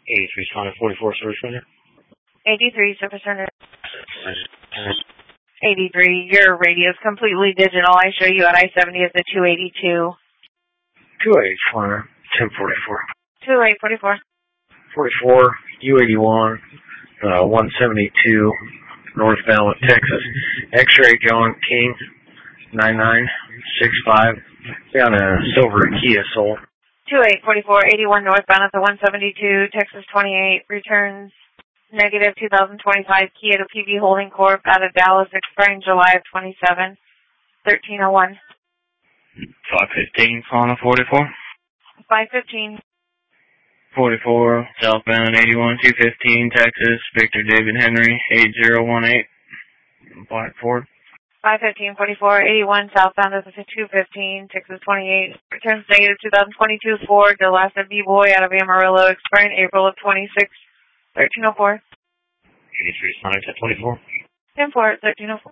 83 Sonic 44 Service Center. 83 Service Center. 83, your radio's completely digital. I show you at I-70 as a 282. 284, 1044. 2844. 44, U81, 172, northbound with Texas. X-ray John King, 9965, down a silver Kia Soul. 2844, 81 northbound at the 172, Texas 28, returns negative 2025 Kia to PV Holding Corp. out of Dallas, expiring July of 27, 1301. 515, Fauna 44. 515. 44, southbound 81, 215, Texas, Victor David Henry, 8018, Black Ford. 515, 44, 81, southbound at the 215, Texas 28, returns negative 2022 Ford, the last of B-Boy out of Amarillo, expiring April of 26, 1304. 83 Sonic at 24. 10-4, 1304.